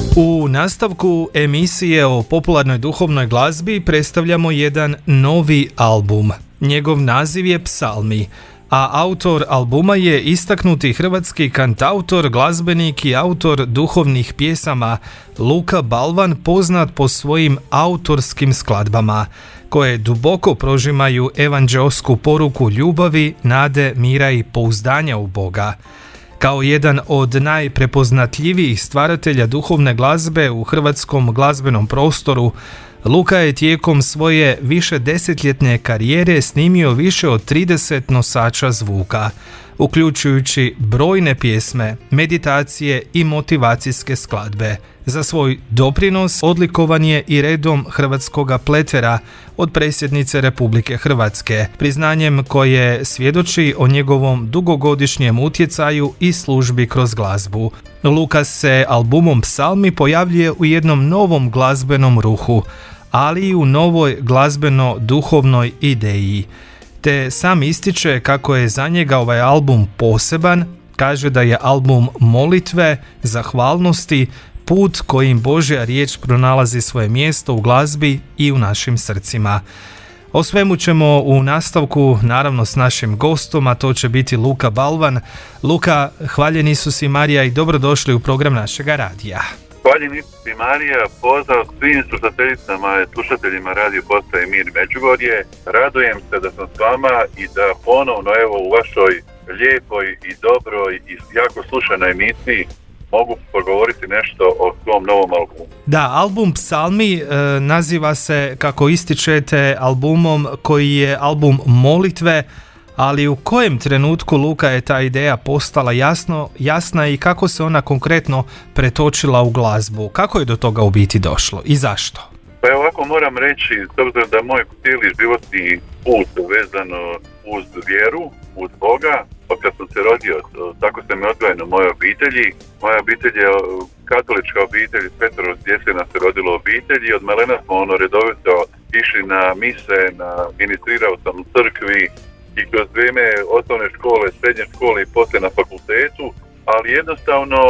U nastavku emisije o popularnoj duhovnoj glazbi predstavljamo jedan novi album. Njegov naziv je Psalmi, a autor albuma je istaknuti hrvatski kantautor, glazbenik i autor duhovnih pjesama Luka Balvan, poznat po svojim autorskim skladbama, koje duboko prožimaju evanđeosku poruku ljubavi, nade, mira i pouzdanja u Boga. Kao jedan od najprepoznatljivijih stvaratelja duhovne glazbe u hrvatskom glazbenom prostoru, Luka je tijekom svoje višedesetljetne karijere snimio više od 30 nosača zvuka, uključujući brojne pjesme, meditacije i motivacijske skladbe. Za svoj doprinos odlikovan je i redom Hrvatskoga pletera od predsjednice Republike Hrvatske, priznanjem koje svjedoči o njegovom dugogodišnjem utjecaju i službi kroz glazbu. Luka se albumom Psalmi pojavljuje u jednom novom glazbenom ruhu, ali i u novoj glazbeno-duhovnoj ideji. Te sam ističe kako je za njega ovaj album poseban, kaže da je album molitve, zahvalnosti, put kojim Božja riječ pronalazi svoje mjesto u glazbi i u našim srcima. O svemu ćemo u nastavku, naravno s našim gostom, a to će biti Luka Balvan. Luka, hvaljen Isus i Marija i dobrodošli u program našega radija. Hvaljen Isus i Marija, pozdrav svim slušateljicama i slušateljima Radio Postaje Mir Međugorje. Radujem se da sam s vama i da ponovno evo u vašoj lijepoj i dobroj i jako slušanoj emisiji mogu pogovoriti nešto o svom novom albumu. Da, album Psalmi naziva se, kako ističete, albumom koji je album molitve, ali u kojem trenutku, Luka, je ta ideja postala jasna i kako se ona konkretno pretočila u glazbu? Kako je do toga u biti došlo i zašto? Pa ovako moram reći, s obzirom da moj cijeli životni put vezano uz vjeru, uz Boga, od kad sam se rodio, tako sam je odgojeno u mojoj obitelji. Moja obitelj je katolička obitelj, petoro djece nas se rodilo u obitelji i od malena smo redovito išli na mise, ministrirao sam u crkvi i kroz vrijeme osnovne škole, srednje škole i poslije na fakultetu, ali jednostavno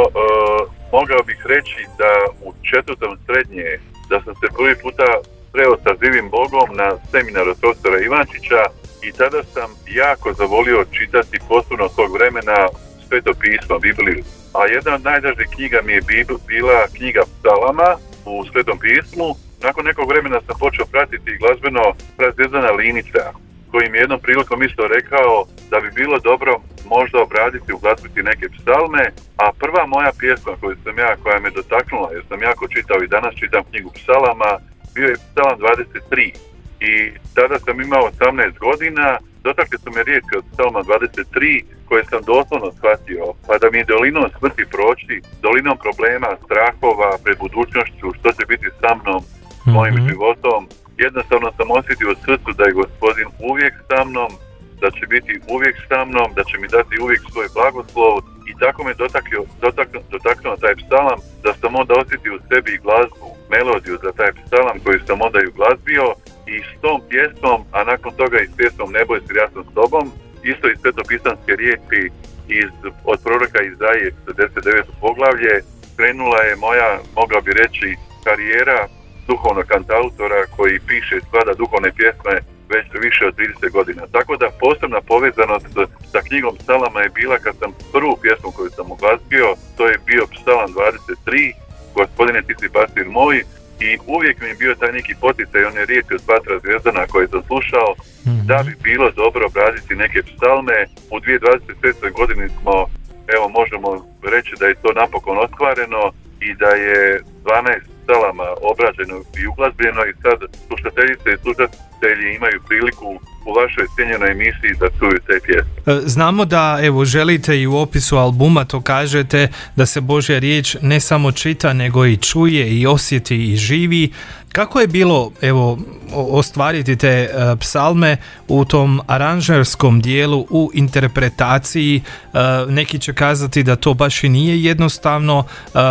mogao bih reći da u 4. srednje, da sam se prvi puta sreo sa živim Bogom na seminaru profesora Ivančića i tada sam jako zavolio čitati posebno tog vremena Sveto pismo, Bibliju. A jedna od najdražih knjiga mi je bila knjiga Psalama u Svetom pismu. Nakon nekog vremena sam počeo pratiti glazbeno Zvezdana Linića, koji mi jednom prilikom isto rekao da bi bilo dobro možda obraditi, uglazbiti neke psalme, a prva moja pjesma koja me dotaknula, jer sam jako čitao i danas čitam knjigu psalama, bio je Psalam 23. I tada sam imao 18 godina, dotakle su me riječi od Psalma 23, koje sam doslovno shvatio, pa da mi dolinom smrti proći, dolinom problema, strahova, pred budućnošću, što će biti sa mnom, mojim životom. Jednostavno sam osjetio u srcu da je Gospodin uvijek sa mnom, da će biti uvijek sa mnom, da će mi dati uvijek svoj blagoslov i tako me dotaknuo taj psalam da sam onda osjetio u sebi glazbu, melodiju za taj psalam koji sam onda i uglazbio i s tom pjesmom, a nakon toga i s pjesmom Ne boj se, ja sam s tobom, isto iz svetopisanske riječi od proroka Izaije 49. poglavlje, krenula je moja, mogao bi reći, karijera duhovnog kantautora koji piše i sklada duhovne pjesme već više od 30 godina. Tako da posebna povezanost sa knjigom psalama je bila kad sam prvu pjesmu koju sam uglazbio, to je bio Psalam 23, Gospodine ti si pastir moj, i uvijek mi je bio taj neki poticaj, one riječi od Patra Zvezdana koje sam slušao, da bi bilo dobro obraditi neke psalme. U 2026. godini smo, evo možemo reći da je to napokon ostvareno i da je 12 psalama obrađeno i uglazbljeno i sad slušateljice i slušatelji imaju priliku u vašoj cijenjenoj emisiji da čuju te pjesme. Znamo da želite i u opisu albuma to kažete da se Božja riječ ne samo čita nego i čuje i osjeti i živi. Kako je bilo ostvariti te psalme u tom aranžerskom dijelu, u interpretaciji? Neki će kazati da to baš i nije jednostavno,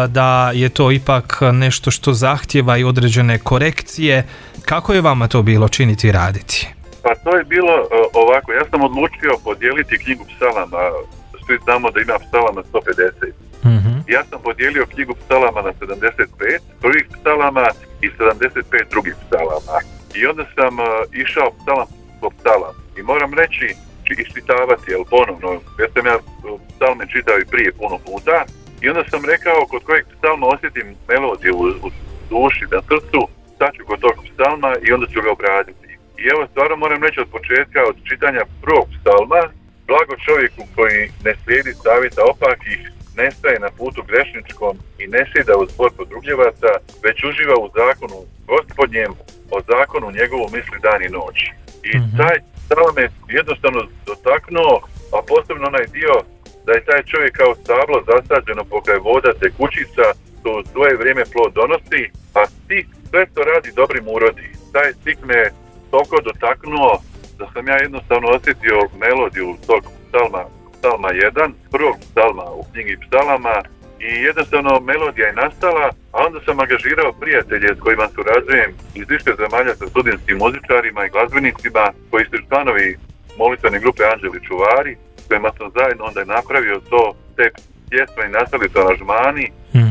da je to ipak nešto što zahtjeva i određene korekcije. Kako je vama to bilo činiti i raditi? Pa to je bilo ovako, ja sam odlučio podijeliti knjigu psalama s svi znamo da ima psalama 150. Ja sam podijelio knjigu psalama na 75 prvih psalama i 75 drugih psalama. I onda sam išao psalam po psalam. I moram reći, iščitavati, ponovno, jer sam ja psalme čitao i prije puno puta. I onda sam rekao, kod kojeg psalma osjetim melodiju u duši, na srcu, sad ću kod tog psalma i onda ću ga obraditi. I evo, stvarno moram reći od početka, od čitanja prvog psalma, blago čovjeku koji ne slijedi savjeta opakih, ne staje na putu grešničkom i ne sjeda u zbor podrugljivaca, već uživa u zakonu Gospodnjem, o zakonu njegovu misli dan i noć. I taj psalam me jednostavno dotaknuo, a posebno onaj dio da je taj čovjek kao stablo zasađeno pokraj voda tekućica, to u svoje vrijeme plod donosi, a stih sve što radi dobrim urodi. Taj stih me toliko dotaknuo da sam ja jednostavno osjetio melodiju tog psalma 1, prvog psalma u knjigi psalama, i jednostavno melodija je nastala, a onda sam angažirao prijatelje s kojima surađujem iz više zemalja sa studentskim muzičarima i glazbenicima koji su članovi molitvene grupe Anđeli čuvari, s kojima sam zajedno onda napravio te pjesme i nastali su aranžmani.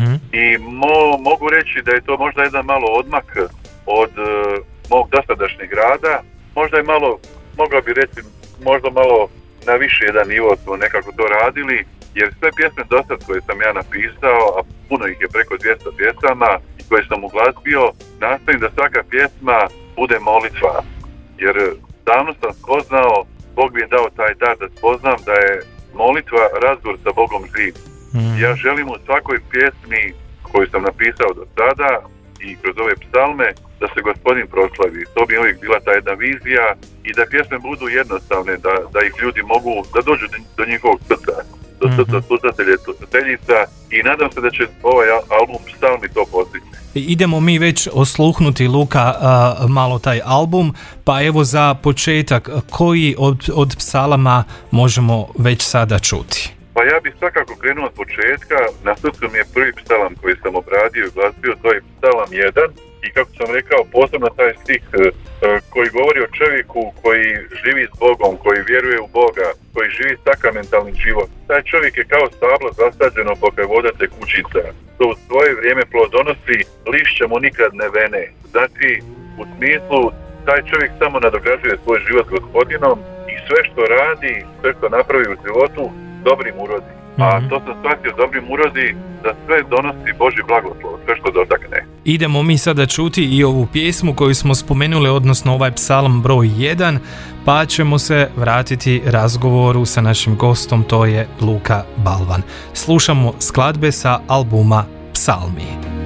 I mogu reći da je to možda jedan malo odmak od mog dosadašnjeg rada, možda je malo, mogla bi reći, možda malo na više jedan nivo smo nekako to radili, jer sve pjesme dosad koje sam ja napisao, a puno ih je preko 200 pjesama i koje sam uglazbio, nastojim da svaka pjesma bude molitva. Jer davno sam spoznao, Bog mi je dao taj dar da spoznam da je molitva razgovor sa Bogom živ. Ja želim u svakoj pjesmi koju sam napisao do sada i kroz ove psalme da se Gospodin proslavi. To bi uvijek bila ta jedna vizija i da pjesme budu jednostavne, da ih ljudi mogu, da dođu do njihovog srca, do srca slušateljica, i nadam se da će ovaj album Psalmi to postići. Idemo mi već osluhnuti, Luka, malo taj album, pa evo za početak, koji od psalama možemo već sada čuti? Pa ja bih svakako krenuo od početka. Na srcu mi je prvi psalam koji sam obradio i glazbio, to je psalam 1, i kako sam rekao, posebno taj stih koji govori o čovjeku koji živi s Bogom, koji vjeruje u Boga, koji živi sakramentalni život. Taj čovjek je kao stablo zasađeno pokraj voda tekućica, to u svoje vrijeme plod donosi, lišća mu nikad ne vene. Znači, u smislu, taj čovjek samo nadograđuje svoj život s Gospodinom i sve što radi, sve što napravi u životu, dobrim urodi. A to sam shvatio, dobrim urodi, da sve donosi Božji blagoslov, sve što dotakne. Idemo mi sada čuti i ovu pjesmu koju smo spomenuli, odnosno ovaj psalam broj 1, pa ćemo se vratiti razgovoru sa našim gostom, to je Luka Balvan. Slušamo skladbe sa albuma Psalmi.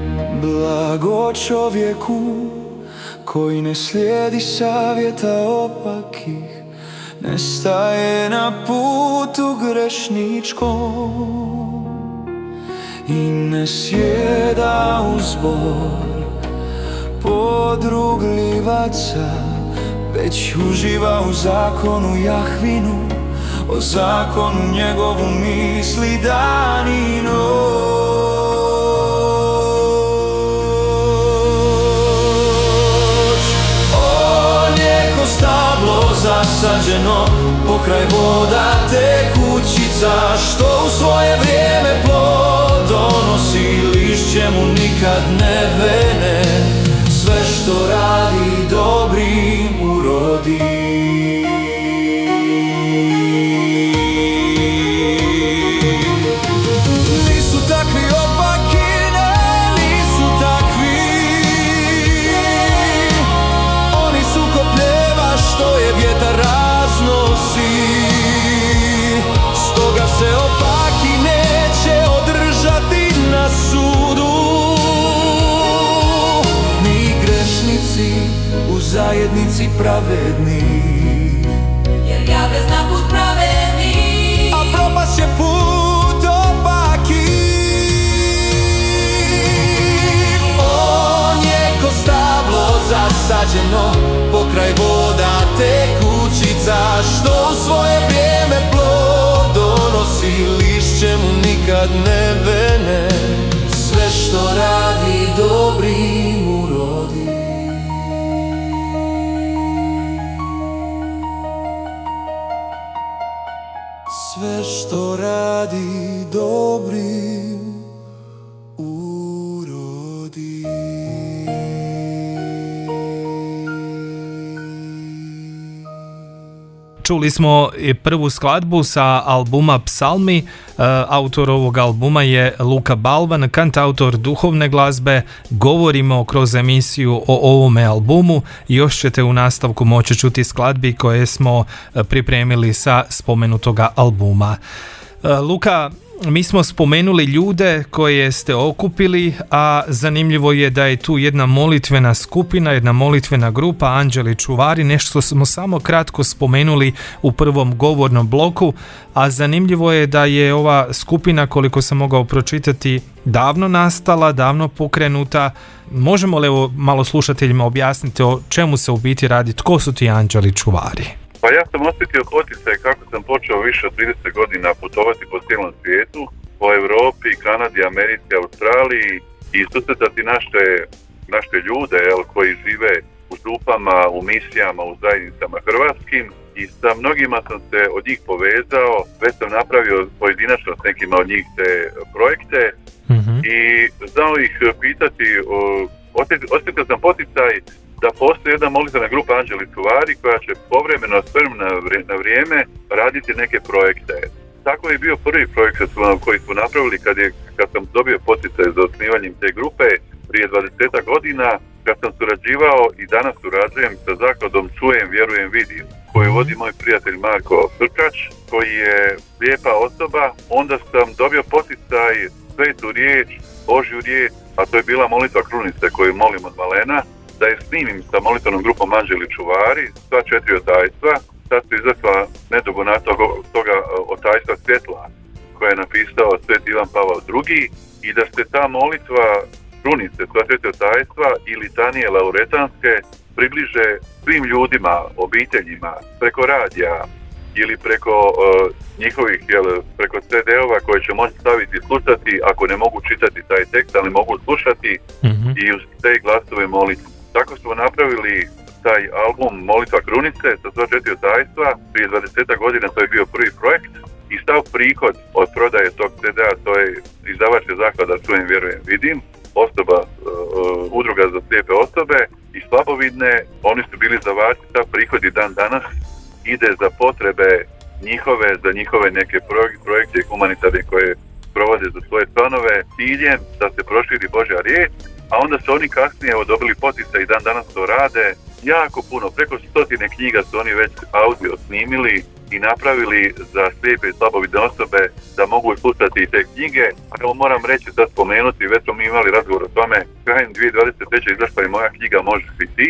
Blago čovjeku koji ne slijedi savjeta opakih, ne staje na putu grešničkom i ne sjeda u zbor podrugljivaca, već uživa u zakonu Jahvinu, o zakonu njegovu misli dan i noć. On je ko stablo zasađeno pokraj voda tekućica, što u svoje vrijeme plod donosi, lišće mu nikad ne vene, sve što radi dobrim urodi. Nisu takvi opaki, ne, nisu takvi, oni su ko pljeva što je vjetar raznosi, stoga se opaki neće održati na sudu. Mi grešnici u zajednici pravedni, jer ja bez na put pravedni, a propast je put opaki. On je ko stablo zasađeno pokraj voda tekućica, što u svoje vrijeme plod donosi, lišće mu nikad ne vene, sve što radi dobrim urodi. Sve što radi Čuli smo prvu skladbu sa albuma Psalmi. Autor ovog albuma je Luka Balvan, kantautor duhovne glazbe. Govorimo kroz emisiju o ovome albumu. Još ćete u nastavku moći čuti skladbi koje smo pripremili sa spomenutoga albuma. Luka, mi smo spomenuli ljude koje ste okupili, a zanimljivo je da je tu jedna molitvena skupina, jedna molitvena grupa Anđeli čuvari, nešto smo samo kratko spomenuli u prvom govornom bloku, a zanimljivo je da je ova skupina, koliko sam mogao pročitati, davno nastala, davno pokrenuta. Možemo li evo malo slušateljima objasniti o čemu se u biti radi, tko su ti Anđeli čuvari? Pa ja sam osjetio poticaj kako sam počeo više od 30 godina putovati po cijelom svijetu, po Europi, Kanadi, Americi, Australiji i susretati naše ljude koji žive u župama, u misijama, u zajednicama hrvatskim i sa mnogima sam se od njih povezao, već sam napravio pojedinačno s nekima od njih te projekte i znao ih pitati, osjetio sam poticaj da postoji jedna molitvena grupa Anđeli čuvari koja će povremeno s vremena na vrijeme raditi neke projekte. Tako je bio prvi projekt koji smo napravili kad sam dobio poticaj za osnivanjem te grupe prije 20 godina, kad sam surađivao i danas surađujem sa zakladom Čujem, vjerujem, vidim, koju vodi moj prijatelj Marko Frkač, koji je lijepa osoba. Onda sam dobio poticaj svetu riječ, Božju riječ, a to je bila molitva krunice koju molim od malena, da je snimim sa molitvenom grupom Anđeli čuvari, sva 4 otajstva. Sad su izašla nedugo na toga otajstva svjetla koje je napisao Sveti Ivan Pavao II i da se ta molitva krunice, sva 4 otajstva i litanije lauretanske približe svim ljudima, obiteljima, preko radija ili preko njihovih, preko CD-ova koje će moći staviti i slušati ako ne mogu čitati taj tekst, ali mogu slušati i uz te glasove moliti. Tako smo napravili taj album Molitva krunice sa sva 4 otajstva prije 20 godina, to je bio prvi projekt i stav prihod od prodaje tog CD-a, to je izdavačka zaklada Čujem, vjerujem, vidim, udruga za slijepe osobe i slabovidne, oni su bili izdavači, stav prihod i dan danas ide za potrebe njihove, za njihove neke projekte humanitarne koje provode za svoje članove, ciljem da se proširi Božja riječ. A onda su oni kasnije dobili poticaj i dan danas to rade. Jako puno, preko 100 knjiga su oni već audio snimili i napravili za slijepe i slabovidne osobe da mogu slušati te knjige. A evo moram reći, sad spomenuti, već smo mi imali razgovor o tome, krajem 2023. izašla je moja knjiga Možeš i ti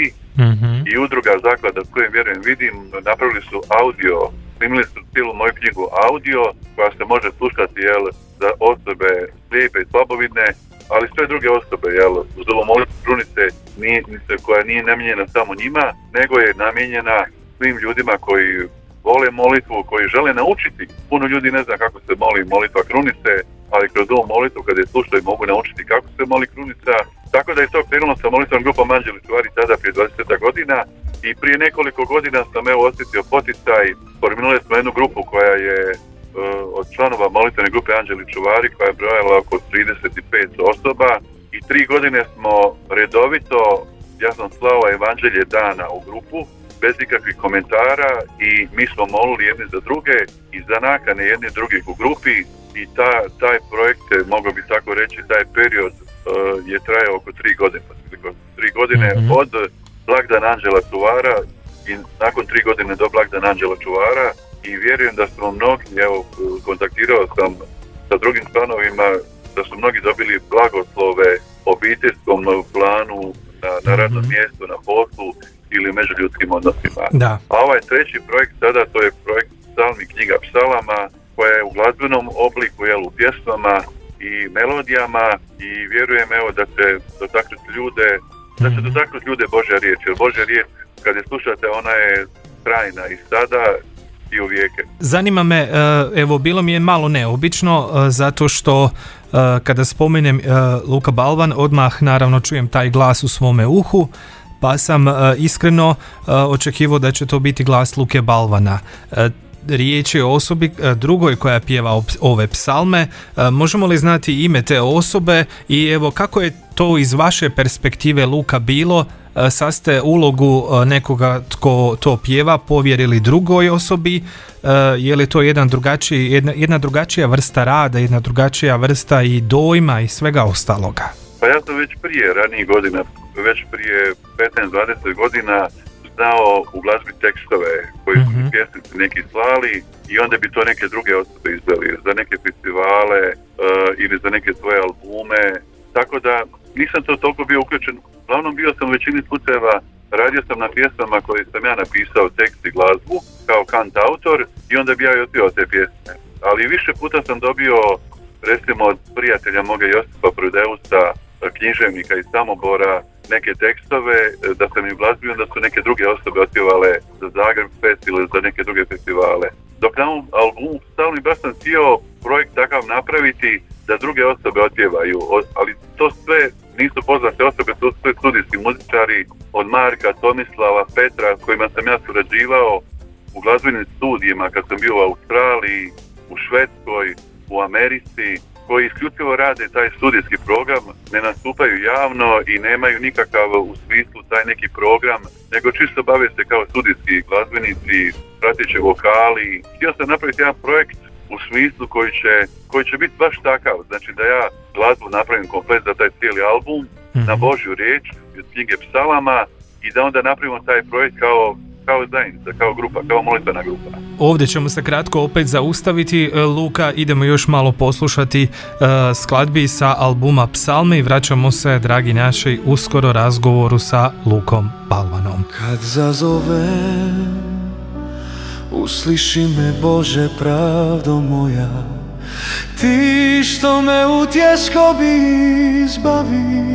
i udruga zaklada Čujem, vjerujem, vidim, napravili su audio, snimili su cijelu moju knjigu audio koja se može slušati za osobe slijepe i slabovidne, ali sve druge osobe, uz ovo molitvu krunice koja nije namijenjena samo njima, nego je namijenjena svim ljudima koji vole molitvu, koji žele naučiti. Puno ljudi ne zna kako se moli molitva krunice, ali kroz ovu molitvu kad je slušaju mogu naučiti kako se moli krunica. Tako da je to krenulo sa molitvom grupom Anđeli čuvari tada prije 20 godina i prije nekoliko godina sam osjetio poticaj. Formirali smo jednu grupu koja je od članova molitvene grupe Anđeli čuvari koja je brojala oko 35 osoba i 3 godine smo redovito, ja sam slao evanđelje dana u grupu bez ikakvih komentara i mi smo molili jedni za druge i za nakane jedni drugih u grupi i taj projekt, mogu bi tako reći, taj period je trajao oko 3 godine. 3 godine od blagdana Anđela čuvara i nakon 3 godine do blagdana Anđela čuvara. I vjerujem da smo mnogi, kontaktirao sam sa drugim članovima, da su mnogi dobili blagoslove obiteljskom planu, na radnom mjestu, na poslu ili međuljudskim odnosima. Da. A ovaj treći projekt sada, to je projekt Psalmi, knjiga psalama, koja je u glazbenom obliku, u pjesmama i melodijama i vjerujem da će dotaknuti ljude Božja riječ, jer Božja riječ kad je slušate ona je trajna i sada i u vijeke. Zanima me, bilo mi je malo neobično, zato što kada spomenem Luka Balvan, odmah naravno čujem taj glas u svome uhu, pa sam iskreno očekivao da će to biti glas Luke Balvana. riječ je o osobi drugoj koja pjeva ove psalme. Možemo li znati ime te osobe i evo kako je to iz vaše perspektive, Luka, bilo? Sad ste ulogu nekoga tko to pjeva povjerili drugoj osobi. Je li to jedna drugačija vrsta rada, jedna drugačija vrsta i dojma i svega ostaloga? Pa ja sam već prije ranijih godina, već prije 15-20 godina znao u glazbi tekstove koji su pjesnici neki slali i onda bi to neke druge osobe izveli za neke festivale ili za neke svoje albume, tako da nisam to toliko bio uključen. Uglavnom bio sam u većini slučajeva, radio sam na pjesmama koje sam ja napisao tekst i glazbu kao kant autor i onda bi ja i otpjevao te pjesme. Ali više puta sam dobio, recimo od prijatelja moga Josipa Prudeusa, književnika iz Samobora, neke tekstove da sam im glazbio, da su neke druge osobe otpjevale za Zagreb Fest ili za neke druge festivale. Dok na ovom albumu stalno baš sam htio projekt takav napraviti da druge osobe otpjevaju, ali to sve nisu poznate osobe, to su sve studijski muzičari od Marka, Tomislava, Petra, s kojima sam ja surađivao u glazbenim studijima kad sam bio u Australiji, u Švedskoj, u Americi, koji isključivo rade taj studijski program, ne nastupaju javno i nemaju nikakav u smislu taj neki program, nego čisto bave se kao studijski glazbenici, prateći vokali. Htio sam napraviti jedan projekt u smislu koji će biti baš takav, znači da ja glazbu napravim komplet za taj cijeli album, na Božju riječ, iz knjige psalama i da onda napravimo taj projekt kao zajednica, kao grupa, kao molitvena grupa. Ovdje ćemo se kratko opet zaustaviti, Luka, idemo još malo poslušati skladbi sa albuma Psalmi. Vraćamo se, dragi naši, uskoro razgovoru sa Lukom Balvanom. Kad zazovem, usliši me, Bože, pravdo moja, ti što me u tjeskobi izbavi,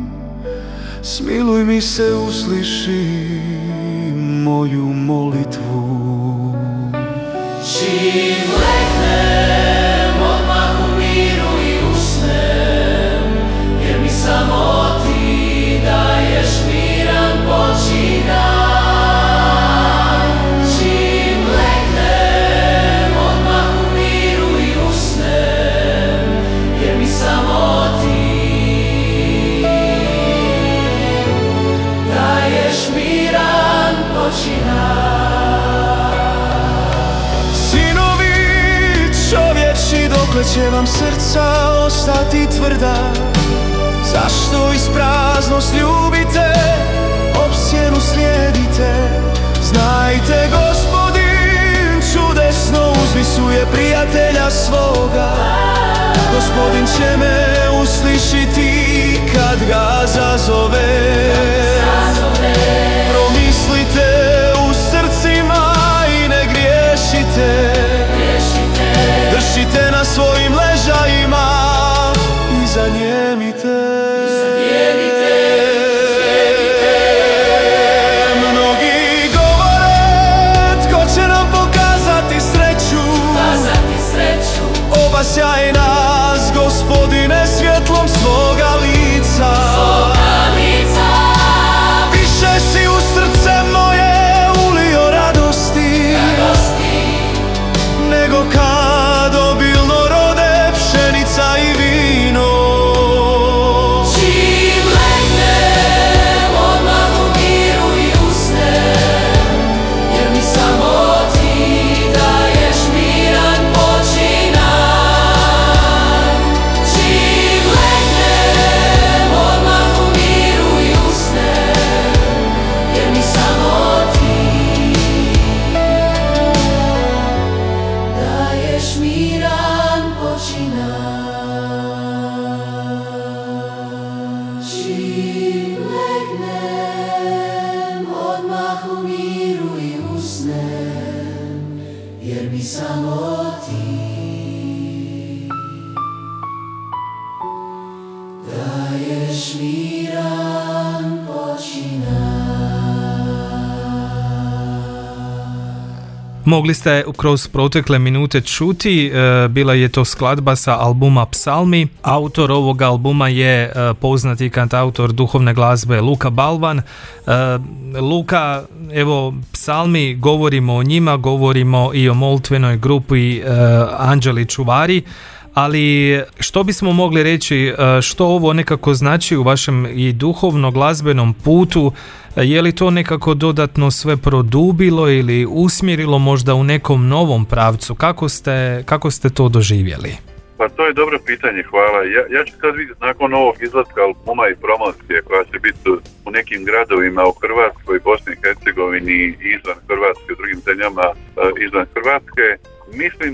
smiluj mi se, usliši moju molitvu. Čim legnem, odmah u miru i usnem, jer mi samo ti daješ miran počinak. Čim legnem, odmah u miru i usnem, jer mi samo ti daješ miran počinak. Dokle će vam srca ostati tvrda? Zašto iz praznost ljubite, opsjenu slijedite? Znajte, Gospodin čudesno uzvisuje prijatelja svoga. Gospodin će me uslišiti kad ga zazove. Promislite u srcima i ne griješite. Držite na svojim ležajima i zanijemite. Mnogi govore, tko će nam pokazati sreću? Obasjaj nas, Gospodine, svjetlom svoga lica. Više si u srce moje ulio radosti nego kad obilno rode pšenica i vino. Čim legnem, odmah u miru i usnem, jer mi samo ti daješ miran počinak. Čim legnem, odmah u miru i usnem, jer mi samo ti daješ miran počinak. Čim legnem, odmah u miru i usnem, jer mi samo ti daješ miran počinak. Mogli ste kroz protekle minute čuti, bila je to skladba sa albuma Psalmi. Autor ovog albuma je poznati kantautor duhovne glazbe Luka Balvan. Luka, evo, Psalmi, govorimo o njima, govorimo i o molitvenoj grupi Anđeli čuvari, ali što bismo mogli reći, što ovo nekako znači u vašem i duhovno-glazbenom putu? Je li to nekako dodatno sve produbilo ili usmjerilo možda u nekom novom pravcu? Kako ste to doživjeli? Pa to je dobro pitanje, hvala. Ja ću sad vidjeti nakon ovog izlaska albuma i promocije koja će biti u nekim gradovima u Hrvatskoj, Bosni i Hercegovini i izvan Hrvatske, u drugim zemljama izvan Hrvatske. Mislim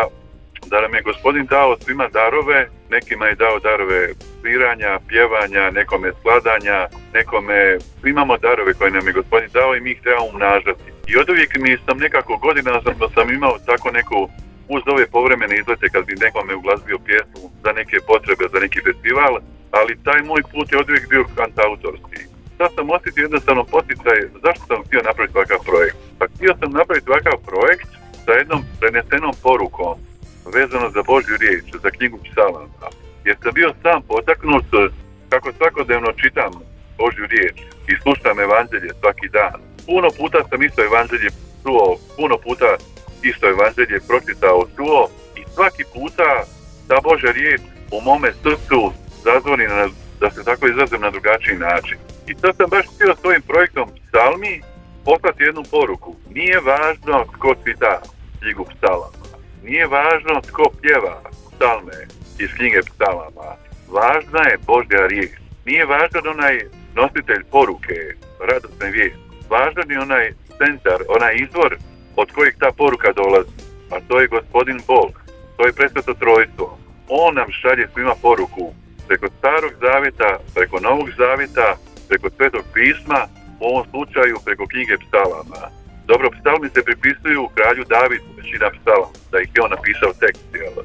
da nam je Gospodin dao svima darove, nekima je dao darove sviranja, pjevanja, nekome skladanja, nekome, imamo darove koje nam je Gospodin dao i mi ih trebamo umnažati. I od uvijek sam nekako godina sam imao tako neku, uz ove povremene izlete kad bi nekome uglazbio pjesmu za neke potrebe, za neki festival, ali taj moj put je od uvijek bio kantautorski. Sad sam osjetio jednostavno poticaj, zašto sam htio napraviti ovakav projekt? Pa htio sam napraviti ovakav projekt sa jednom prenesenom porukom vezano za Božju riječ, za knjigu Psalama. Jer sam bio sam potaknut kako svakodnevno čitam Božju riječ i slušam evanđelje svaki dan. Puno puta sam isto evanđelje čuo, puno puta isto evanđelje pročitao, čuo i svaki puta ta Božja riječ u mome srcu zazvoni, da se tako izrazim, na drugačiji način. I sad sam baš htio s ovim projektom Psalmi poslati jednu poruku. Nije važno tko čita knjigu Psalama. Nije važno tko pjeva psalme iz knjige Psalama. Važna je Božja riječ. Nije važan onaj nositelj poruke, radosne vijesti. Važan je onaj centar, onaj izvor od kojeg ta poruka dolazi. A to je Gospodin Bog. To je Presveto Trojstvo. On nam šalje svima poruku preko Starog zavjeta, preko Novog zavjeta, preko Svetog pisma, u ovom slučaju preko knjige Psalama. Dobro, psalmi se pripisuju kralju Davidu, većina psalama, da ih je on napisao tekst,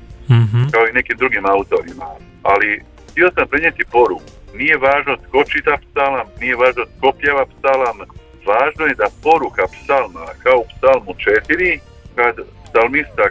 kao i nekim drugim autorima. Ali htio sam prenijeti poruku. Nije važno tko čita psalam, nije važno tko pjeva psalam. Važno je da poruka psalma, kao u psalmu 4, kad psalmista,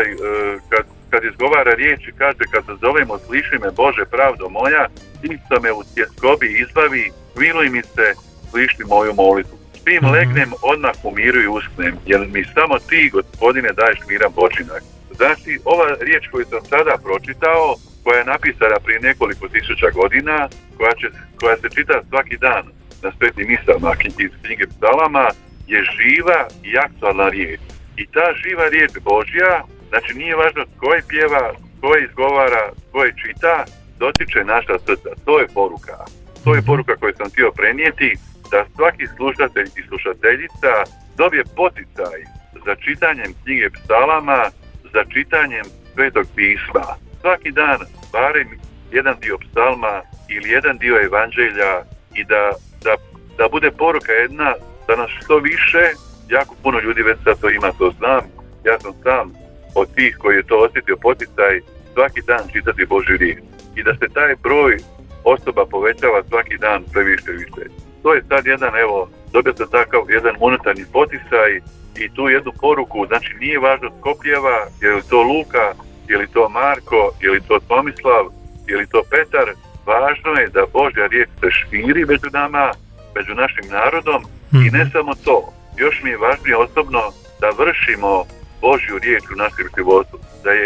kad izgovara riječi, kaže: kad se zovemo, sliši me Bože, pravdo moja, ti što me u tjeskobi izbavi, miluj mi se, sliši moju molitvu. Tim legnem, odmah u miru i usknem, jer mi samo ti, Gospodine, daješ miran počinak. Znači, ova riječ koju sam sada pročitao, koja je napisana prije nekoliko tisuća godina, koja se čita svaki dan na svetim misama iz knjige Psalama, je živa i aktualna riječ. I ta živa riječ Božja, znači nije važno tko je pjeva, tko je izgovara, tko je čita, dotiče naša srca. To je poruka. To je poruka koju sam htio prenijeti, da svaki slušatelj i slušateljica dobije poticaj za čitanjem knjige Psalama, za čitanjem Svetog pisma. Svaki dan barem jedan dio psalma ili jedan dio evanđelja i da bude poruka jedna, da nas što više, jako puno ljudi već sad to ima, to znam, ja sam sam od tih koji je to osjetio poticaj, svaki dan čitati Božju riječ i da se taj broj osoba povećava svaki dan sve više i više. To je sad jedan, evo, dobio sam takav jedan unutarnji poticaj i tu jednu poruku, znači nije važno tko pjeva, je li to Luka, je li to Marko, je li to Tomislav, je li to Petar, važno je da Božja riječ se širi među nama, među našim narodom i ne samo to, još mi je važnije osobno da vršimo Božju riječ u našem životu,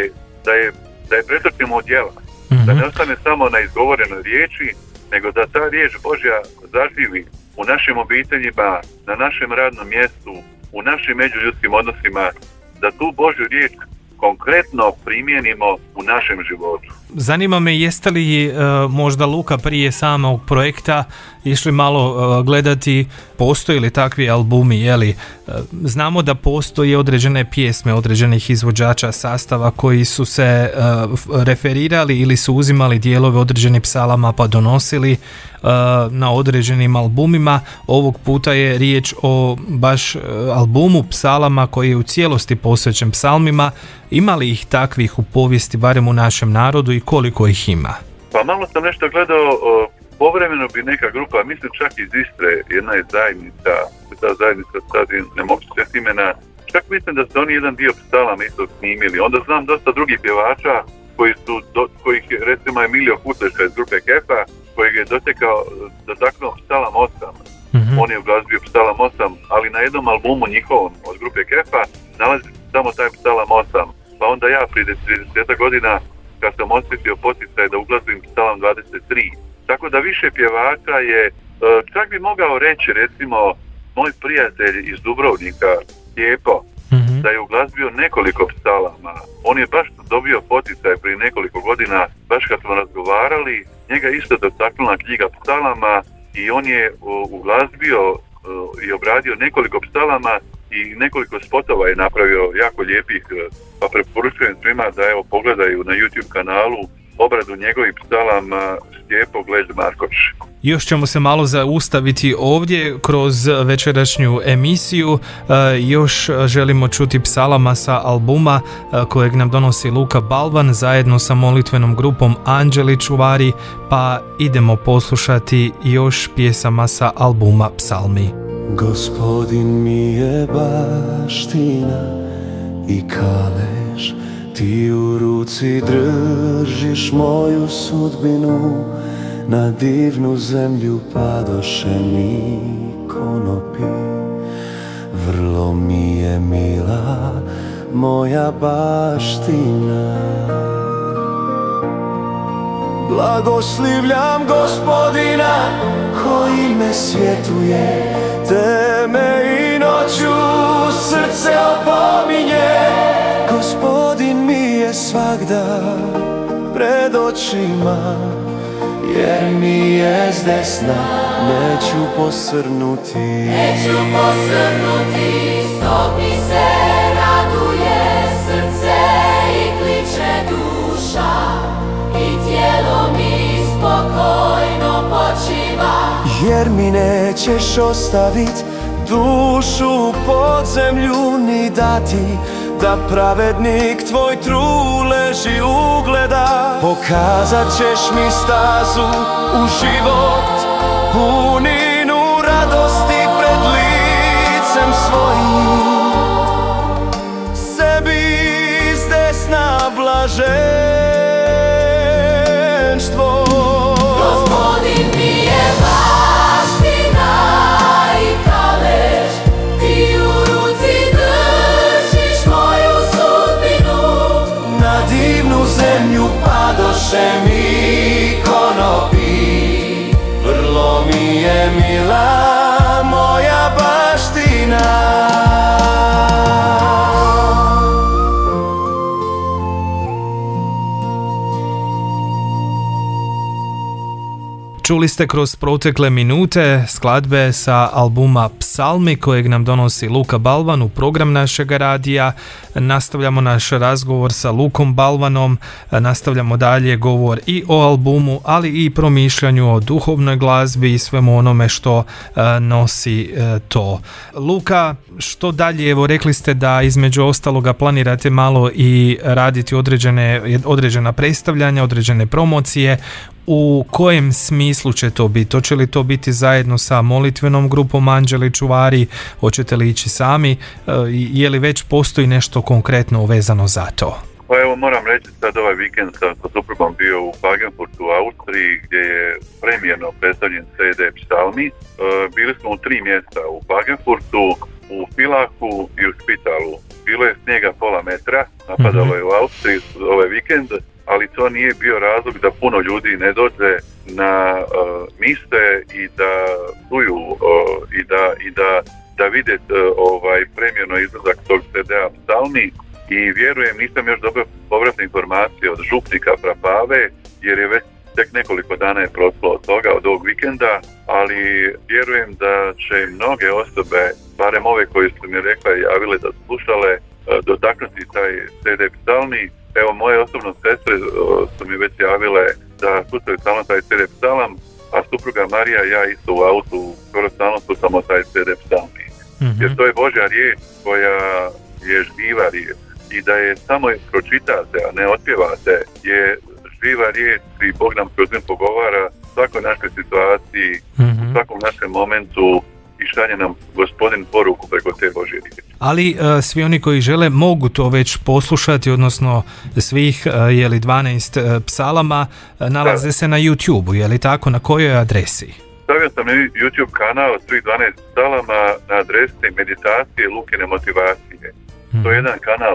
da je pretočimo u djela, da ne ostane samo na izgovorenoj riječi, nego da ta riječ Božja zaživi u našim obiteljima, na našem radnom mjestu, u našim međuljudskim odnosima, da tu Božju riječ konkretno primijenimo u našem životu. Zanima me, jeste li možda, Luka, prije samog projekta išli malo gledati postoji li takvi albumi, jeli? Znamo da postoje određene pjesme određenih izvođača sastava koji su se referirali ili su uzimali dijelove određenih psalama pa donosili na određenim albumima. Ovog puta je riječ o baš albumu psalama koji je u cijelosti posvećen psalmima. Ima li ih takvih u povijesti, barem u našem narodu, i koliko ih ima? Pa malo sam nešto gledao, povremeno bi neka grupa, mislim čak iz Istre, jedna je zajednica, ta zajednica sad ne mogu se imena, čak mislim da su oni jedan dio psalama isto snimili. Onda znam dosta drugih pjevača kojih recimo Emilio Kuteška iz grupe Kefa, kojeg je dotaknuo psalam 8. On je uglazbio psalam 8, ali na jednom albumu njihovom od grupe Kefa nalazi samo taj psalam 8. Pa onda ja prije 30 godina kad sam osjetio poticaj da uglazbim psalam 23. Tako da više pjevača je, čak bi mogao reći recimo moj prijatelj iz Dubrovnika, Stjepo, da je uglazbio nekoliko psalama. On je baš dobio poticaj prije nekoliko godina, baš kad smo razgovarali, njega isto dotaknula knjiga psalama i on je uglazbio i obradio nekoliko psalama i nekoliko spotova je napravio jako lijepih, pa preporučujem svima da evo pogledaju na YouTube kanalu obradu njegovih psalama Stjepo Glez Markoč. Još ćemo se malo zaustaviti ovdje kroz večerašnju emisiju. Još želimo čuti psalama sa albuma kojeg nam donosi Luka Balvan zajedno sa molitvenom grupom Anđeli čuvari, pa idemo poslušati još pjesama sa albuma Psalmi. Gospodin mi je baština i kalež, ti u ruci držiš moju sudbinu, na divnu zemlju padoše mi konopi. Vrlo mi je mila moja baština. Blagoslivljam Gospodina koji me svjetuje, te me i noću srce opominje. Gospodin mi je svagda pred očima, jer mi je s desna, neću posrnuti. Neću posrnuti, stop mi se raduje srce i kliče duša, i tijelo mi spokojno počiva. Jer mi nećeš ostavit dušu u podzemlju ni dati, da pravednik tvoj trud leži ugleda. Pokazat ćeš mi stazu u život, puninu radosti pred licem svojim. Sebi s desna blaženstvo. Gospodin mi je baština i kalež, ti u ruci držiš moju sudbinu. Na divnu zemlju padoše mi konopi, vrlo mi je mila moja baština. Čuli ste kroz protekle minute skladbe sa albuma Psalmi kojeg nam donosi Luka Balvan u program našega radija. Nastavljamo naš razgovor sa Lukom Balvanom, nastavljamo dalje govor i o albumu, ali i promišljanju o duhovnoj glazbi i svemu onome što nosi to. Luka, što dalje? Evo, rekli ste da između ostaloga planirate malo i raditi određena predstavljanja, određene promocije. U kojem smislu će to biti? Hoće li to biti zajedno sa molitvenom grupom Anđeli čuvari? Hoćete li ići sami? Je li već postoji nešto konkretno vezano za to? Pa evo, moram reći sad ovaj vikend sa suprugom bio u Klagenfurtu u Austriji gdje je premijerno predstavljen CD Psalmi. Bili smo u 3 mjesta, u Klagenfurtu, u Pilaku i u Špitalu. Bilo je snijega pola metra, napadalo je u Austriji ovaj vikend, ali to nije bio razlog da puno ljudi ne dođe na mise i da čuju da vide premijerno izlazak tog CD-a Psalmi. I vjerujem, nisam još dobio povratne informacije od župnika Frapave, jer je već tek nekoliko dana je prošlo od toga, od ovog vikenda, ali vjerujem da će mnoge osobe, barem ove koje su mi rekla i javile da slušale, dotaknuti taj CD Psalmi. Evo, moje osobno sestre su mi već javile da slušaju stalno taj CD Psalam, a supruga Marija i ja isto u autu skoro stalno slušamo taj CD Psalmi. Jer to je Božja riječ koja je živa riječ i da je samo pročitate, a ne otpjevate, je živa riječ i Bog nam kroz nju pogovara u svakoj našoj situaciji, u svakom našem momentu i šalje nam Gospodin poruku preko te Božje riječi. ali svi oni koji žele mogu to već poslušati, odnosno svih 12 psalama nalaze se na YouTube-u, je li tako? Na kojoj adresi? Stavio sam YouTube kanal svih 12 psalama na adresi Meditacije Lukine motivacije. To je jedan kanal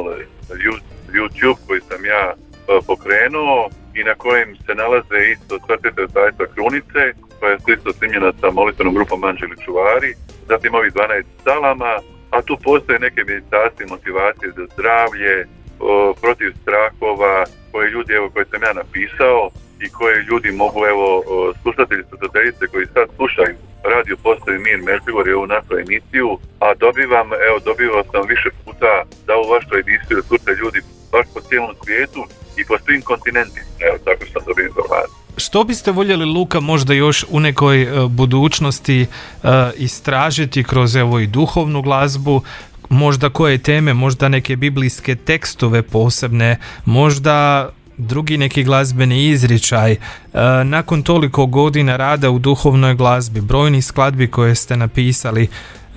YouTube koji sam ja pokrenuo i na kojem se nalaze isto Svetite tajstva krunice, koja je isto snimljena sa molitvenom grupom Anđeli čuvari, zatim ovih 12 psalama, a tu postoje neke meditacije, motivacije za zdravlje, protiv strahova, koje sam ja napisao i koje ljudi mogu, slušatelji slušateljice koji sad slušaju Radio Postavi Mir Međugorje, ovu našu emisiju, a dobivao sam više puta da u vašu emisiju slušaju ljudi baš po cijelom svijetu i po svim kontinentima. Tako sam dobio informaciju. Što biste voljeli, Luka, možda još u nekoj budućnosti istražiti kroz i duhovnu glazbu, možda koje teme, možda neke biblijske tekstove posebne, možda drugi neki glazbeni izričaj, nakon toliko godina rada u duhovnoj glazbi, brojnih skladbi koje ste napisali,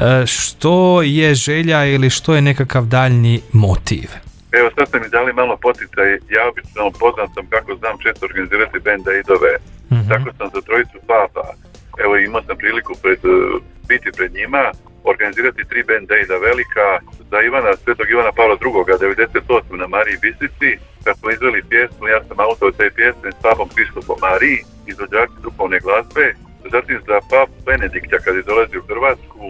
što je želja ili što je nekakav daljnji motiv? Evo, sad ste mi dali malo poticaj. Ja obično poznat sam kako znam često organizirati band-aidove. Tako sam za trojicu papa. Evo, imao sam priliku biti pred njima, organizirati 3 band-aida velika za Svetog Ivana Pavla II. 98. na Mariji Bistrici. Kad smo izveli pjesmu, ja sam autor te pjesme s papom Hristom po Mariji, izvođači duhovne glazbe. Zatim za papu Benedikta kad je dolazio u Hrvatsku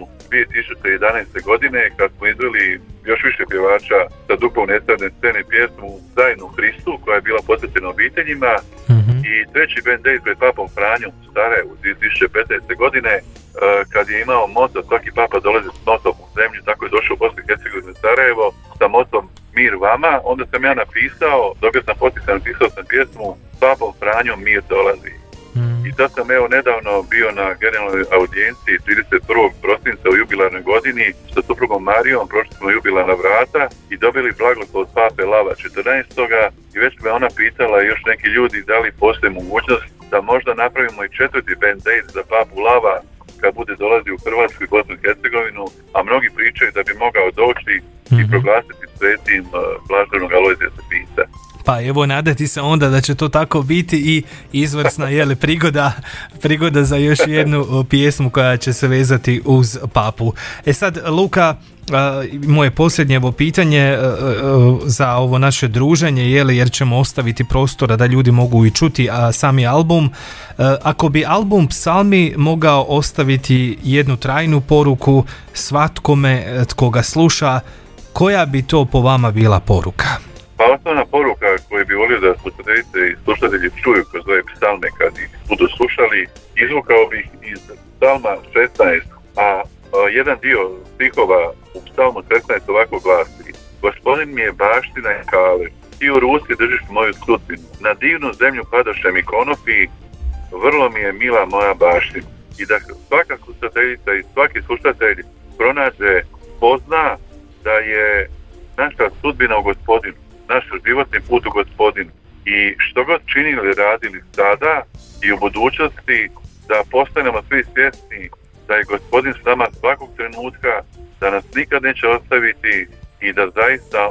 2011. godine, kad smo izveli još više pjevača sa duhovne estradne scene pjesmu Zajedno u Hristu, koja je bila posvećena obiteljima. I treći band-aid pred papom Franjom u Sarajevu 2015. godine, kad je imao moto svaki papa dolazi s motom u zemlju, tako je došao u Bosnu i Hercegovinu u Sarajevo sa motom Mir vama. Onda sam ja dobio sam poticaj, napisao sam pjesmu s papom Franjom Mir dolazi. I sad sam nedavno bio na generalnoj audijenciji 31. prosinca u jubilarnoj godini sa suprugom Marijom, prošli smo jubilarna vrata i dobili blagoslov od pape Lava 14. I već me ona pitala i još neki ljudi da li postoji mogućnost da možda napravimo i 4. band-aid za papu Lava kad bude dolazi u Hrvatsku i Bosnu i Hercegovinu, a mnogi pričaju da bi mogao doći i proglasiti svetim blaženog Alojzija Stepinca. Pa evo, nadati se onda da će to tako biti i izvrsna prigoda za još jednu pjesmu koja će se vezati uz papu. Sad, Luka, moje posljednje pitanje za ovo naše druženje, jer ćemo ostaviti prostora da ljudi mogu i čuti sami album. Ako bi album Psalmi mogao ostaviti jednu trajnu poruku svatkome tko ga sluša, koja bi to po vama bila poruka? Pa osnovna poruka koju bi volio da slušateljice i slušatelji čuju kroz ove psalme kad ih budu slušali, izvukao bih iz psalma 16, a jedan dio stihova u psalmu 16 ovako glasi: Gospodin mi je baština i kalež, ti u ruci držiš moju sudbinu, na divnu zemlju padoše mi konopi, vrlo mi je mila moja baština. I da svaka slušateljica i svaki slušatelj pronađe, pozna da je naša sudbina u Gospodinu, naš životni put u Gospodinu. I što god činili, radili sada i u budućnosti, da postanemo svi svjesni da je Gospodin s nama svakog trenutka, da nas nikad neće ostaviti i da zaista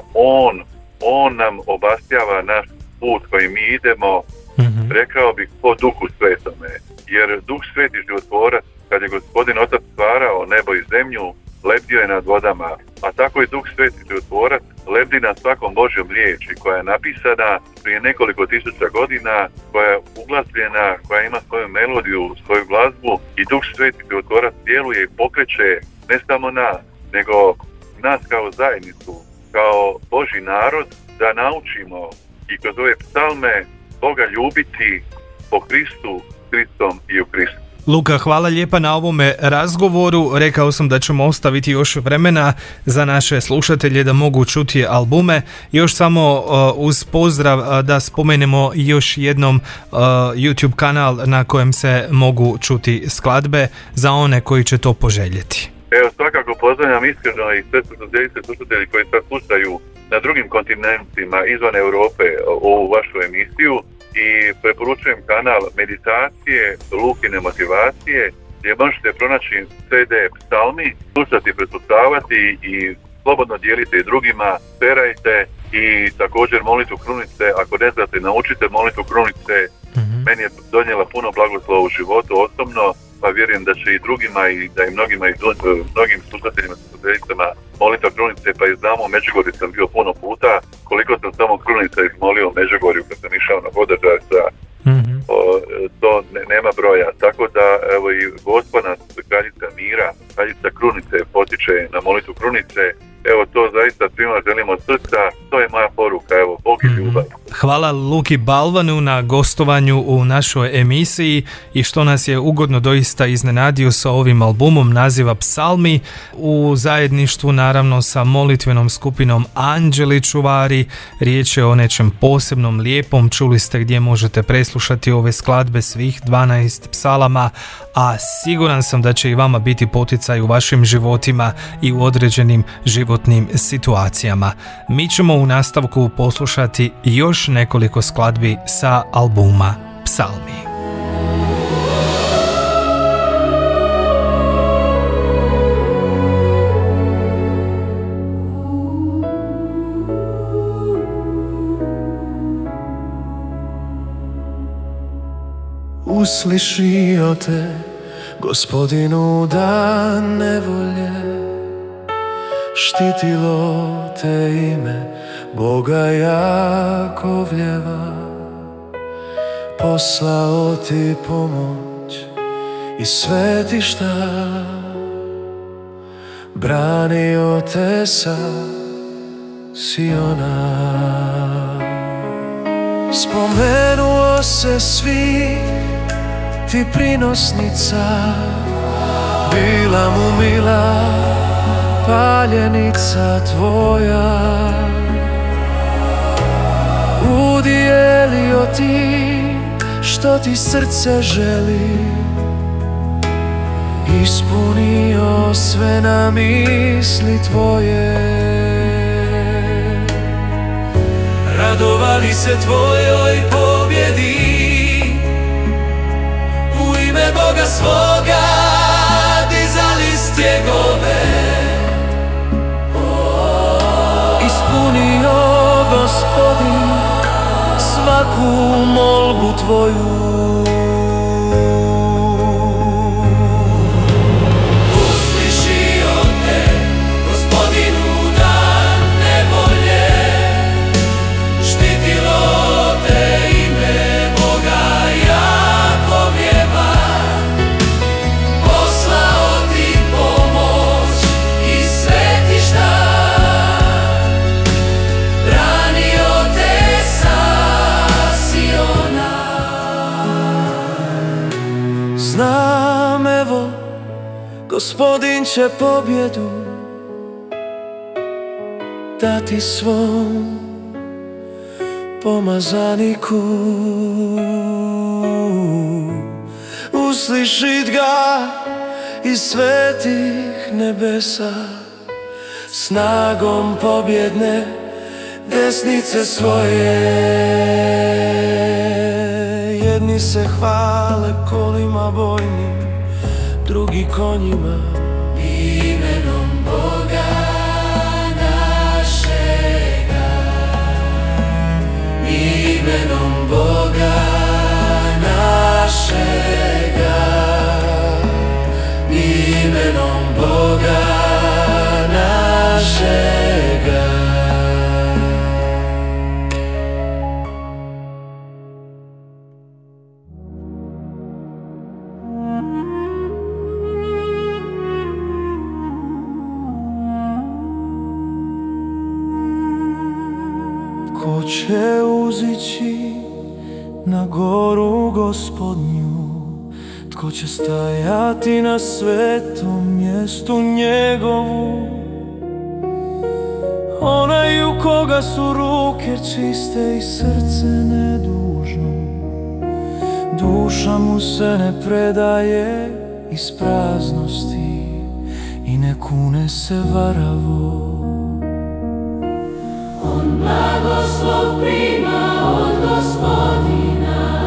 On nam obasjava naš put koji mi idemo, rekao bih po Duhu Svetome. Jer Duh Sveti životvorac, kad je Gospodin Otac stvarao nebo i zemlju, lebdio je nad vodama, a tako i Duh Sveti životvorac lebdi nad svakom Božjom riječi koja je napisana prije nekoliko tisuća godina, koja je uglasljena, koja ima svoju melodiju, svoju glazbu, i Duh Sveti životvorac djeluje i pokreće ne samo nas, nego nas kao zajednicu, kao Božji narod, da naučimo i kroz ove psalme Boga ljubiti po Kristu, Kristom i u Kristu. Luka, hvala lijepa na ovome razgovoru. Rekao sam da ćemo ostaviti još vremena za naše slušatelje da mogu čuti albume. Još samo uz pozdrav da spomenemo još jednom YouTube kanal na kojem se mogu čuti skladbe za one koji će to poželjeti. Evo, svakako pozdravljam iskreno i sve slušatelji koji sad slušaju na drugim kontinentima izvan Europe ovu vašu emisiju. I preporučujem kanal Meditacije Lukine motivacije, gdje možete pronaći CD psalmi, slušati, preslušavati i slobodno dijelite i drugima, perajte i također molitvu krunice, ako ne znate, naučite molitvu krunice. Meni je donijela puno blagoslova u životu osobno, pa vjerujem da će i drugima i da i mnogima i mnogim slušateljima sa slušateljicama molitva krunice, pa i znamo u Međugorju sam bio puno puta, koliko sam samo krunica izmolio u Međugorju kad sam išao na vodočasca, to nema broja, tako da evo i Gospa nas, kraljica mira, kraljica krunice potiče na molitvu krunice. Evo to zaista svima želimo od srca, to je moja poruka, evo, Bog i ljubav. Hvala Luki Balvanu na gostovanju u našoj emisiji i što nas je ugodno doista iznenadio sa ovim albumom naziva Psalmi u zajedništvu naravno sa molitvenom skupinom Anđeli čuvari. Riječ je o nečem posebnom, lijepom, čuli ste gdje možete preslušati ove skladbe svih 12 psalama, a siguran sam da će i vama biti poticaj u vašim životima i u određenim životnim situacijama. Mi ćemo u nastavku poslušati još nekoliko skladbi sa albuma Psalmi. Uslišio te, Gospodinu, dan nevolje, štitilo te ime Boga Jakovljeva. Poslao ti pomoć iz svetišta, branio te sa Siona. Spomenuo se svi ti prinosnica, bila mu mila paljenica tvoja. Udijelio ti što ti srce želi, ispunio sve na misli tvoje. Radovali se tvojoj pobjedi, u ime Boga svoga dizali stjegove. Ispunio Gospodin svaku molbu tvoju. Uslišio te, Gospodinu, dan nevolje, štitilo te ime Boga Jakovljeva. Poslao ti pomoć iz svetišta, branio te sa Siona. Znam, evo, Gospodin će pobjedu dati svom pomazaniku. Uslišit ga iz svetih nebesa, snagom pobjedne desnice svoje. Jedni se hvale kolima bojnim, drugi konjima, imenom Boga našega, imenom Boga našega, imenom Boga našega. Ko će uzići na goru Gospodnju, tko će stajati na svetom mjestu njegovu? Onaj u koga su ruke čiste i srce nedužno, duša mu se ne predaje iz praznosti i ne kune se varavo. On blagoslov prima od Gospodina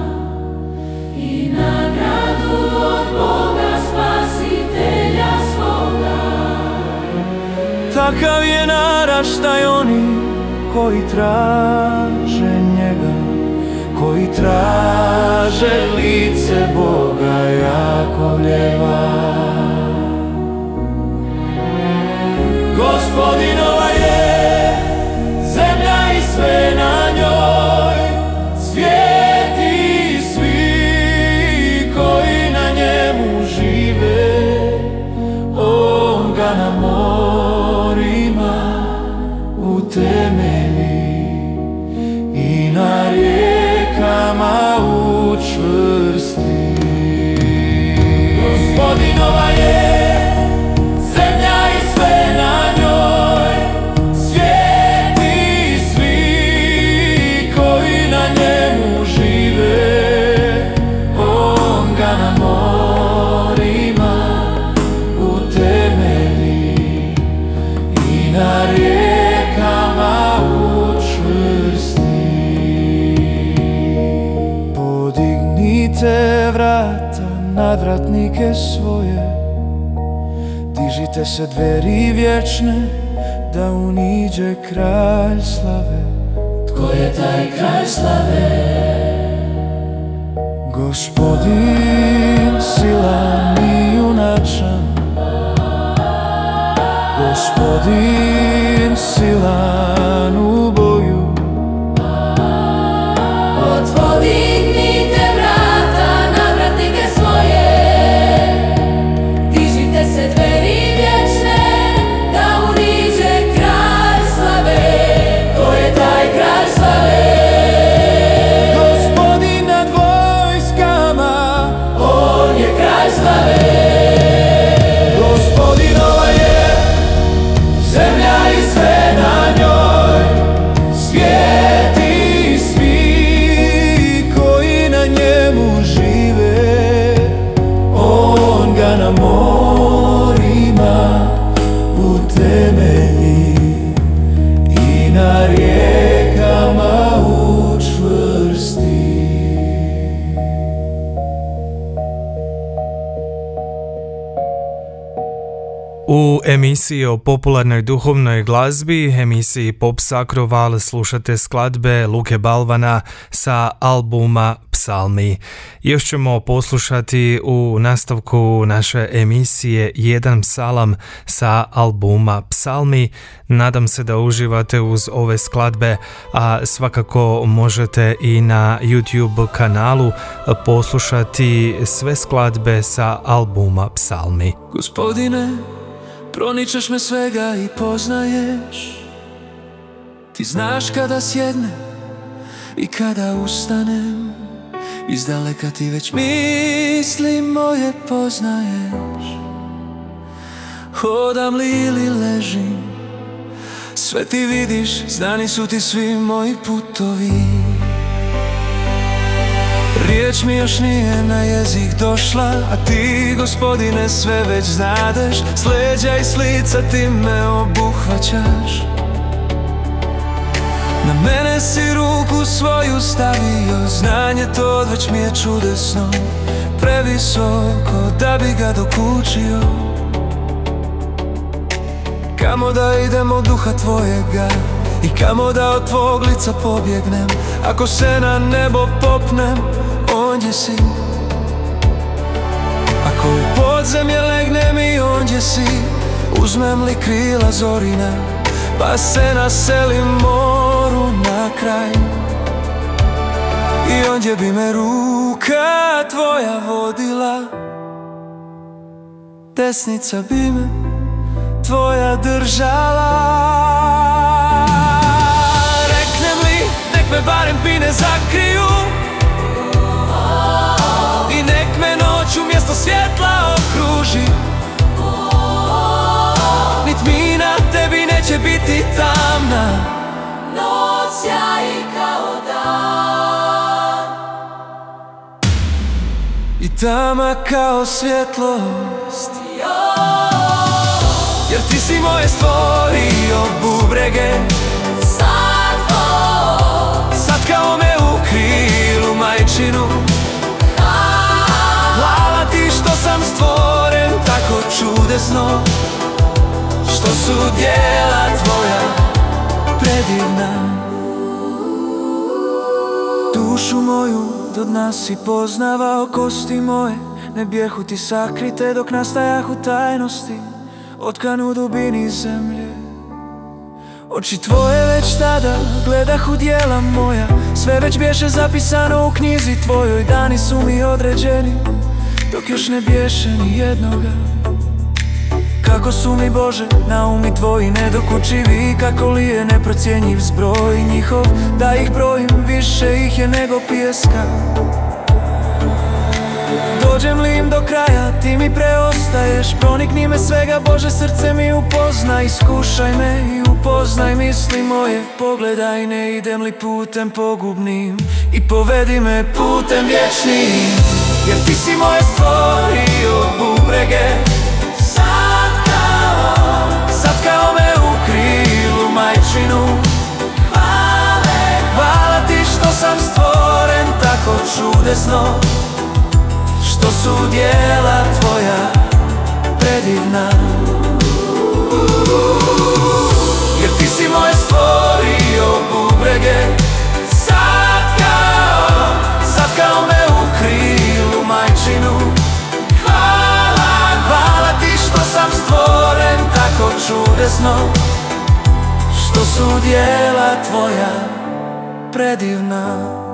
i nagradu od Boga Spasitelja svoga. Takav je naraštaj oni koji traže njega, koji traže lice Boga Jakovljeva. Gospodinova je zemlja i sve na njoj, svijet i svi koji na njemu žive. On ga na morima utemelji i na rijekama učvrsti. Gospodinova je zemlja i sve na njoj, svijet i svi koji na njemu žive. On ga na morima utemelji i na rijekama učvrsti. Podignite vrata, nadvratnike svoje, dižite se dveri vječne, da uniđe kralj slave. Tko je taj kralj slave? Gospodin silan i junačan, Gospodin silan u boju. Podignite vrata, nadvratnike svoje, dižite se dveri vječne, da uniđe kralj slave. Ko je taj kralj slave? Gospodin nad vojskama, On je kralj slave. Gospodinova je zemlja i sve na njoj, svijet i svi koji na njemu žive. On ga na morima utemelji i na rijekama učvrsti. U emisiji o popularnoj duhovnoj glazbi, emisiji Pop Sakroval, slušate skladbe Luke Balvana sa albuma Psalmi. Još ćemo poslušati u nastavku naše emisije jedan psalam sa albuma Psalmi. Nadam se da uživate uz ove skladbe, a svakako možete i na YouTube kanalu poslušati sve skladbe sa albuma Psalmi. Gospodine, proničeš me svega i poznaješ. Ti znaš kada sjednem i kada ustanem. Izdaleka ti već misli moje poznaješ. Hodam li ili ležim, sve ti vidiš, znani su ti svi moji putovi. Riječ mi još nije na jezik došla, a ti, Gospodine, sve već znadeš. S leđa i s lica ti me obuhvaćaš. Na mene si ruku svoju stavio, znanje to već mi je čudesno, previsoko da bi ga dokučio. Kamo da idem od duha tvojega i kamo da od tvog lica pobjegnem? Ako se na nebo popnem, ondje si. Ako u podzemlje legnem i ondje si. Uzmem li krila zorina, pa se naselim moru na kraj, i ondje bi me ruka tvoja vodila, desnica bi me tvoja držala. Reknem li, nek me barem pine zakriju, i nek me noć umjesto svjetla okruži. Nit mi na tebi neće biti tamna, Noć sjaji kao dan i tama kao svjetlost. Jer ti si moje stvorio bubrege, sad kao me u krilu majčinu. Hvala ti što sam stvoren tako čudesno, što su djela tvoja predivna. Dušu moju do dna si poznavao, kosti moje ne bijehu ti sakrite, dok nastajahu tajnosti otkan u dubini zemlje. Oči tvoje već tada gledahu djela moja, sve već bješe zapisano u knjizi tvojoj. Dani su mi određeni, dok još ne bješe ni jednoga. Kako su mi Bože naumi tvoji nedokučivi, kako li je neprocjenjiv zbroj njihov, da ih brojim više ih je nego pijeska. Dođem li im do kraja, ti mi preostaješ, pronikni me svega Bože, srce mi upoznaj, iskušaj me i upoznaj misli moje. Pogledaj, ne idem li putem pogubnim i povedi me putem vječnim, jer ti si moje stvorio bubrege. Sad kao me u krilu majčinu, hvala ti što sam stvoren tako čudesno, što su djela tvoja predivna. Jer ti si moje stvorio bubrege, sad kao me u krilu majčinu, hvala ti što sam stvoren tako čudesno, što su djela tvoja predivna.